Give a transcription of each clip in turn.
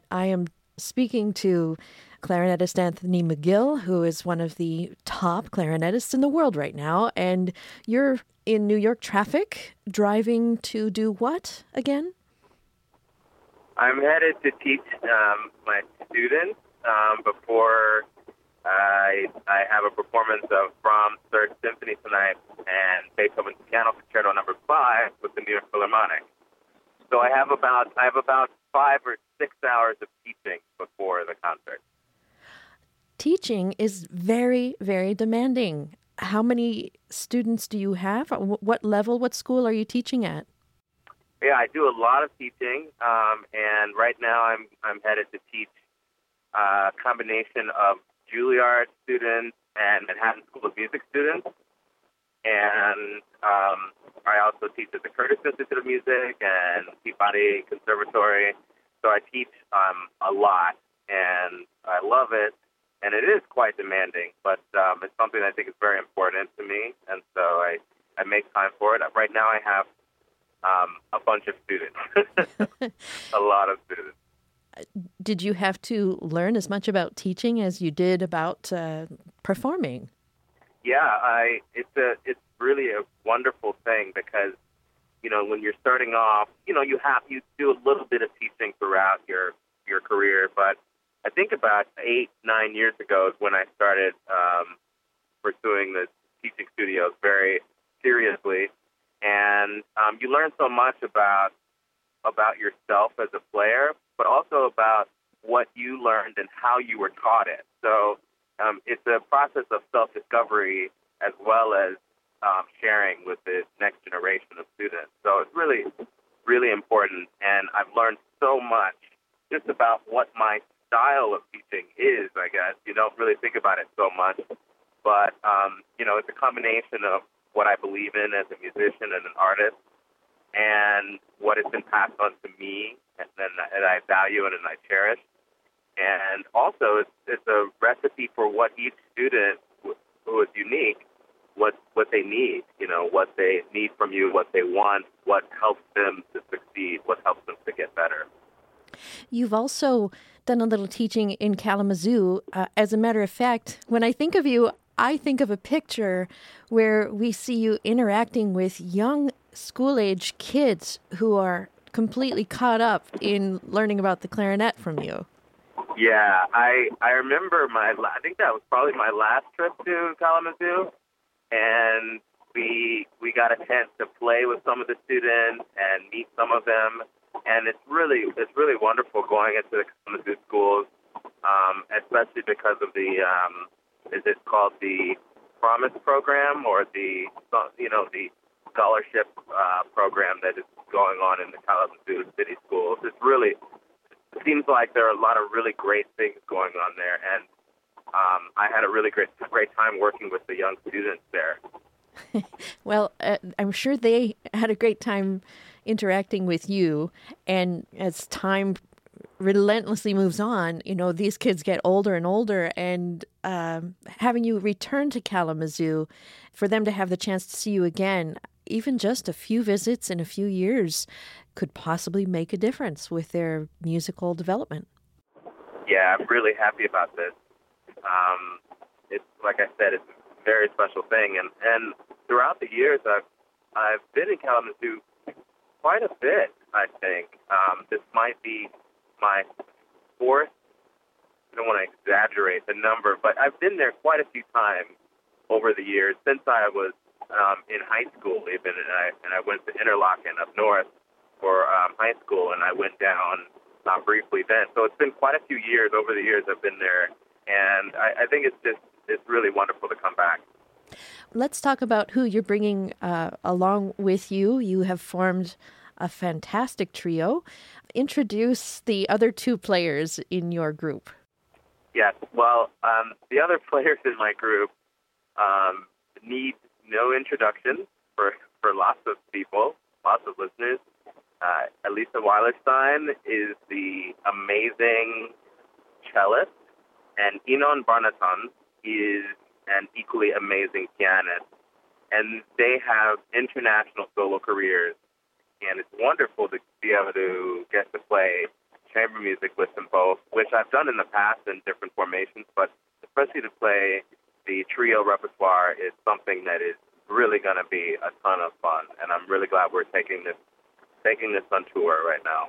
I am speaking to clarinetist Anthony McGill, who is one of the top clarinetists in the world right now. And you're in New York traffic, driving to do what again? I'm headed to teach my students before I have a performance of Brahms' Third Symphony tonight and Beethoven's Piano Concerto Number 5 with the New York Philharmonic. So I have about 5 or 6 hours of teaching before the concert. Teaching is very, very demanding. How many students do you have? What level, what school are you teaching at? Yeah, I do a lot of teaching, and right now I'm headed to teach a combination of Juilliard students and Manhattan School of Music students. And I also teach at the Curtis Institute of Music and Peabody Conservatory. So I teach a lot, and I love it. And it is quite demanding, but it's something I think is very important to me. And so I make time for it. Right now I have a bunch of students, a lot of students. Did you have to learn as much about teaching as you did about performing? Yeah, it's really a wonderful thing because, when you're starting off, you do a little bit of teaching throughout your career, but I think about 8-9 years ago is when I started pursuing the teaching studios very seriously, and you learn so much about yourself as a player, but also about what you learned and how you were taught it. So it's a process of self-discovery as well as sharing with the next generation of students. So it's really, really important, and I've learned so much just about what my style of teaching is, I guess. You don't really think about it so much, but, it's a combination of what I believe in as a musician and an artist and what has been passed on to me and I value and I cherish. And also it's a recipe for what each student who is unique, what they need, what they need from you, what they want, what helps them to succeed, what helps them to get better. You've also done a little teaching in Kalamazoo. As a matter of fact, when I think of you, I think of a picture where we see you interacting with young school-age kids who are completely caught up in learning about the clarinet from you. Yeah, I remember I think that was probably my last trip to Kalamazoo, and we got a chance to play with some of the students and meet some of them. And it's really wonderful going into the Kalamazoo schools, especially because of the is it called the Promise program or the scholarship program that is going on in the Kalamazoo City schools. It seems like there are a lot of really great things going on there, and I had a really great time working with the young students there. Well, I'm sure they had a great time interacting with you, and as time relentlessly moves on, these kids get older and older, and having you return to Kalamazoo for them to have the chance to see you again, even just a few visits in a few years, could possibly make a difference with their musical development. Yeah, I'm really happy about this. It's like I said, it's a very special thing, and throughout the years, I've been in Kalamazoo quite a bit. I think this might be my fourth. I don't want to exaggerate the number, but I've been there quite a few times over the years since I was in high school, even, and I went to Interlochen up north for high school, and I went down briefly then. So it's been quite a few years over the years I've been there, and I think it's really wonderful to come back. Let's talk about who you're bringing along with you. You have formed a fantastic trio. Introduce the other two players in your group. Yes, well, the other players in my group need no introduction for lots of people, lots of listeners. Elisa Weilerstein is the amazing cellist, and Inon Barnaton is an equally amazing pianist. And they have international solo careers, and it's wonderful to be able to get to play chamber music with them both, which I've done in the past in different formations, but especially to play the trio repertoire is something that is really going to be a ton of fun, and I'm really glad we're taking this on tour right now.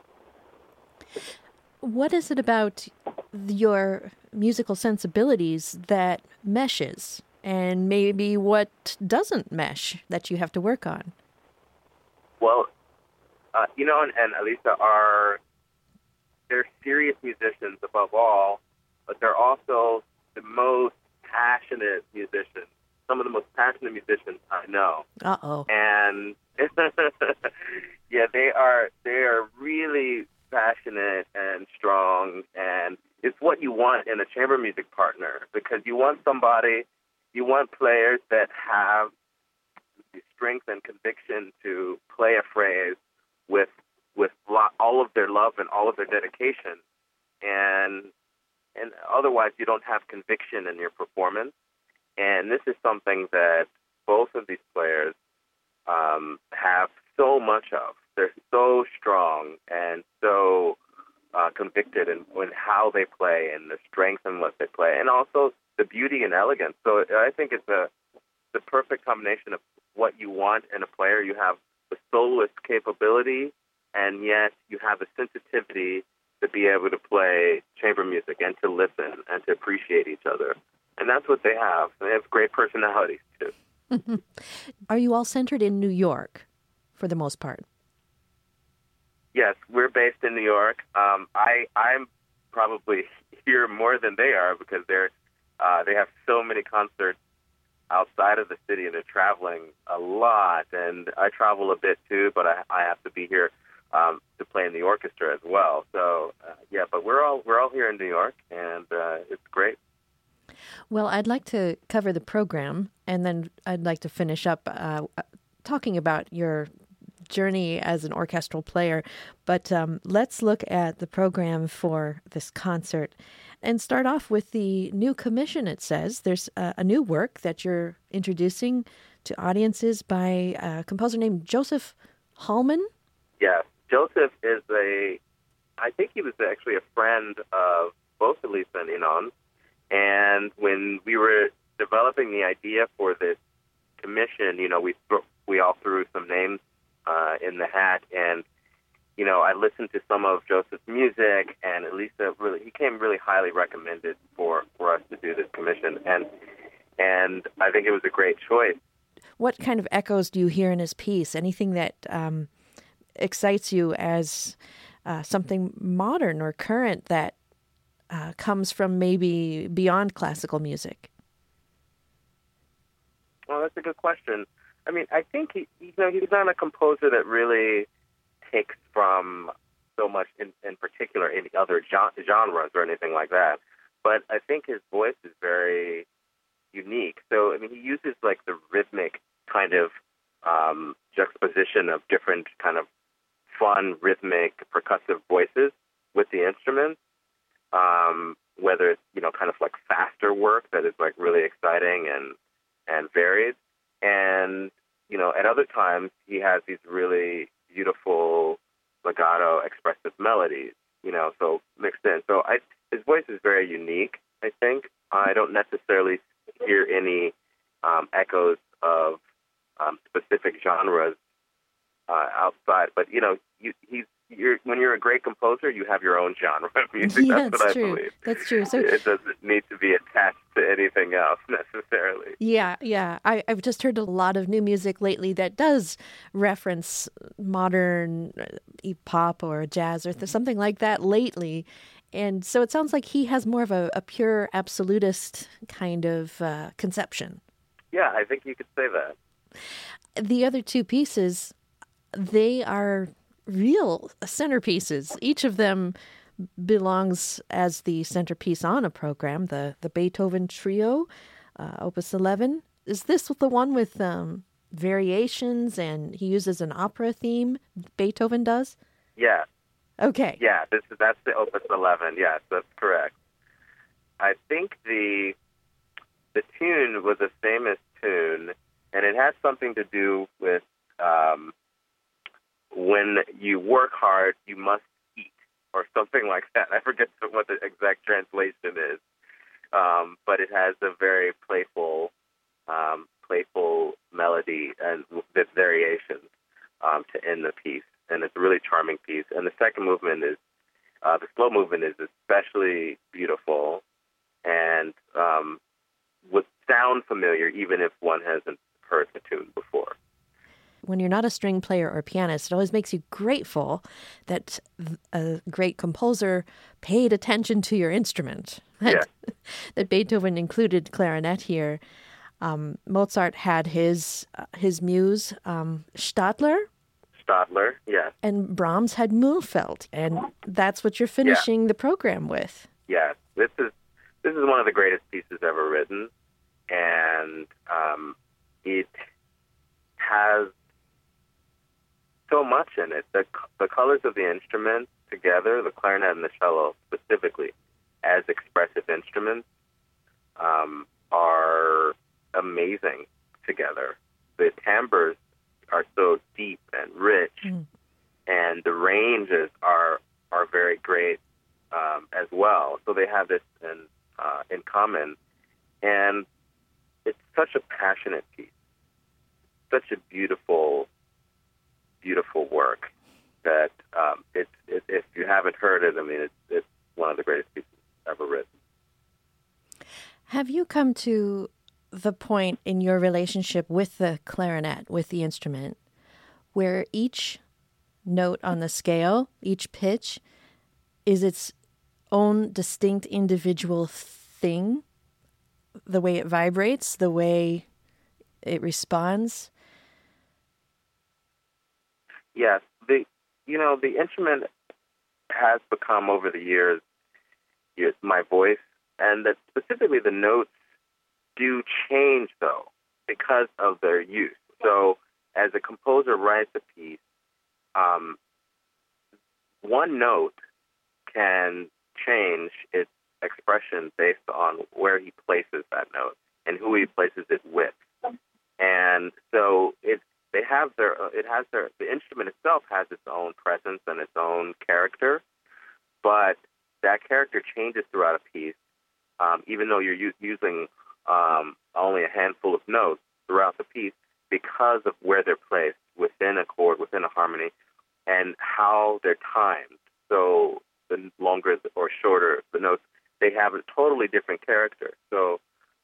What is it about your musical sensibilities that meshes, and maybe what doesn't mesh that you have to work on? Well, and Elisa they're serious musicians above all, but they're also the most passionate musicians. Some of the most passionate musicians I know. Uh-oh. And yeah, they are really passionate and strong, and it's what you want in a chamber music partner, because you want players that have the strength and conviction to play a phrase with all of their love and all of their dedication, and otherwise you don't have conviction in your performance. And this is something that both of these players have so much of. They're so strong and so convicted in how they play and the strength in what they play, and also the beauty and elegance. So I think it's the perfect combination of what you want in a player. You have the soloist capability, and yet you have the sensitivity to be able to play chamber music and to listen and to appreciate each other. And that's what they have. They have great personalities, too. Are you all centered in New York, for the most part? Yes, we're based in New York. I'm probably here more than they are, because they have so many concerts outside of the city, and they're traveling a lot. And I travel a bit, too, but I have to be here to play in the orchestra as well. So, but we're all here in New York, and it's great. Well, I'd like to cover the program, and then I'd like to finish up talking about your journey as an orchestral player. But let's look at the program for this concert and start off with the new commission. It says there's a new work that you're introducing to audiences by a composer named Joseph Hallman. Yes, Joseph is I think he was actually a friend of both Elisa and Inon. And when we were developing the idea for this commission, we all threw some names in the hat, and I listened to some of Joseph's music, and Elisa he came really highly recommended for us to do this commission, and I think it was a great choice. What kind of echoes do you hear in his piece? Anything that excites you as something modern or current that comes from maybe beyond classical music? Well, that's a good question. I mean, I think he's not a composer that really takes from so much in particular any other genres or anything like that. But I think his voice is very unique. So, I mean, he uses like the rhythmic kind of juxtaposition of different kind of fun, rhythmic, percussive voices with the instruments. Whether it's, kind of like faster work that is like really exciting and varied. And, at other times he has these really beautiful legato expressive melodies, so mixed in. So his voice is very unique, I think. I don't necessarily hear any echoes of specific genres outside, but, when you're a great composer, you have your own genre of music. Yeah, that's what I true. believe. That's true. So it doesn't need to be attached to anything else necessarily. Yeah. I've just heard a lot of new music lately that does reference modern pop or jazz or something like that lately. And so it sounds like he has more of a pure absolutist kind of conception. Yeah, I think you could say that. The other two pieces, they are real centerpieces. Each of them belongs as the centerpiece on a program. The Beethoven Trio, Opus 11. Is this the one with variations and he uses an opera theme? Beethoven does? Yeah. Okay. Yeah, that's the Opus 11. Yes, that's correct. I think the tune was a famous tune, and it has something to do with when you work hard, you must eat. or something like that. I forget what the exact translation is, but it has a very playful melody and with variations to end the piece, and it's a really charming piece. And the second movement is the slow movement is especially beautiful and would sound familiar even if one hasn't heard the tune before. When you're not a string player or pianist, it always makes you grateful that a great composer paid attention to your instrument. Yeah. That Beethoven included clarinet here. Mozart had his muse, Stadler. Stadler, yes. And Brahms had Mühlfeld, and that's what you're finishing the program with. Yes, this is one of the greatest pieces ever written, and it has so much in it. The colors of the instruments together, the clarinet and the cello specifically, as expressive instruments, are amazing together. The timbres are so deep and rich, and the ranges are very great as well. So they have this in common, and it's such a passionate piece, such a beautiful work that if you haven't heard it, I mean, it's one of the greatest pieces ever written. Have you come to the point in your relationship with the clarinet, with the instrument, where each note on the scale, each pitch, is its own distinct individual thing? The way it vibrates, the way it responds? Yes, the instrument has become over the years my voice, and that specifically the notes do change though because of their use. So as a composer writes a piece, one note can change its expression based on where he places that note and who he places it with. And so the instrument itself has its own presence and its own character, but that character changes throughout a piece, even though you're using only a handful of notes throughout the piece because of where they're placed within a chord, within a harmony, and how they're timed. So the longer or shorter the notes, they have a totally different character. So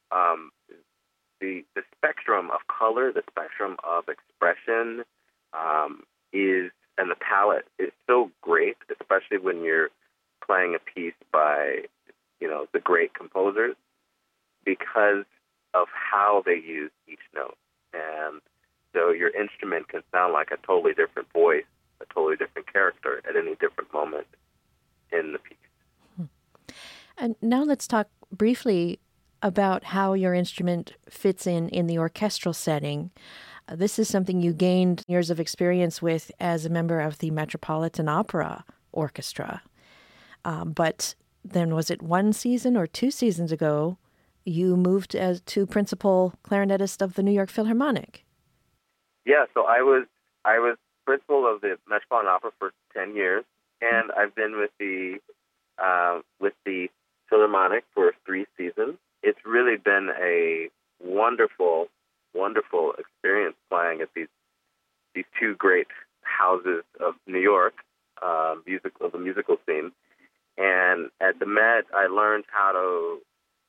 the spectrum of color, the spectrum of expression and the palette is so great, especially when you're playing a piece by, the great composers, because of how they use each note. And so your instrument can sound like a totally different voice, a totally different character at any different moment in the piece. And now let's talk briefly about how your instrument fits in the orchestral setting. This is something you gained years of experience with as a member of the Metropolitan Opera Orchestra. But then was it 1 season or 2 seasons ago, you moved to principal clarinetist of the New York Philharmonic? Yeah, so I was principal of the Metropolitan Opera for 10 years, and I've been with the Philharmonic for 3 seasons. It's really been a wonderful experience playing at these two great houses of New York, the musical scene. And at the Met, I learned how to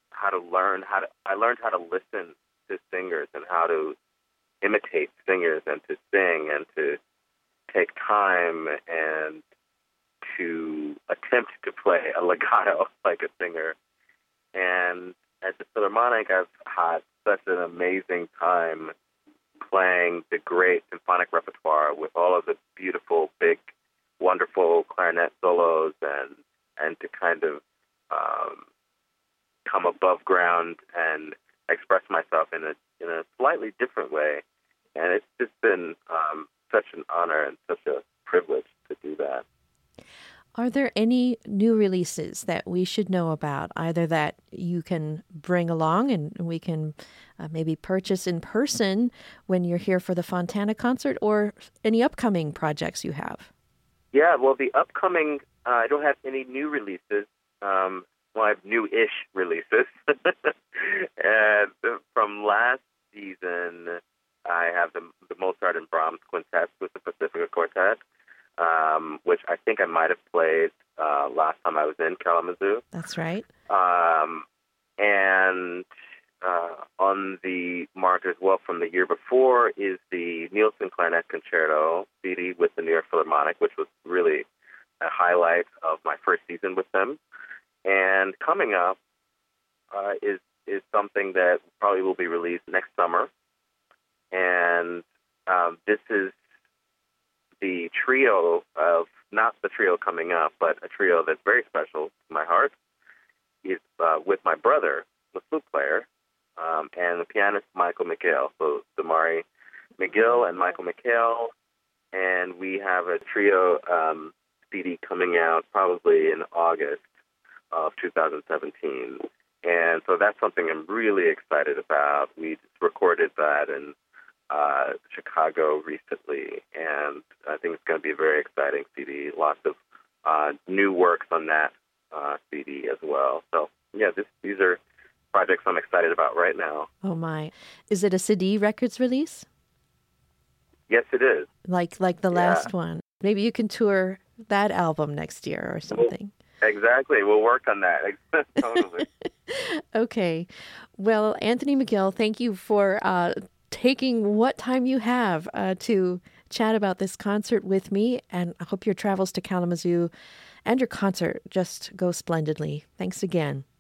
listen to singers and how to imitate singers and to sing and to take time and to attempt to play a legato like a singer. And at the Philharmonic, I've had such an amazing time playing the great symphonic repertoire with all of the beautiful, big, wonderful clarinet solos and to kind of come above ground and express myself in a slightly different way. And it's just been such an honor and such a privilege to do that. Are there any new releases that we should know about, either that you can bring along and we can maybe purchase in person when you're here for the Fontana concert, or any upcoming projects you have? Yeah, well, the upcoming I don't have any new releases. Well, I have new-ish releases. And from last season, I have the Mozart and Brahms quintets with the Pacifica Quartet, which I think I might have played last time I was in Kalamazoo. That's right. And on the market as well from the year before is the Nielsen Clarinet Concerto CD with the New York Philharmonic, which was really a highlight of my first season with them. And coming up is something that probably will be released next summer. And this is the trio of, not the trio coming up, but a trio that's very special to my heart. Is with my brother, the flute player, and the pianist Michael McHale. So Damari McGill and Michael McHale. And we have a trio CD coming out probably in August of 2017. And so that's something I'm really excited about. We just recorded that in Chicago recently, and I think it's going to be a very exciting CD. Lots of new works on that CD as well. So, yeah, these are projects I'm excited about right now. Oh, my. Is it a CD Records release? Yes, it is. Like the last one. Maybe you can tour that album next year or something. Well, exactly. We'll work on that. Totally. Okay. Well, Anthony McGill, thank you for taking what time you have to chat about this concert with me. And I hope your travels to Kalamazoo and your concert just go splendidly. Thanks again.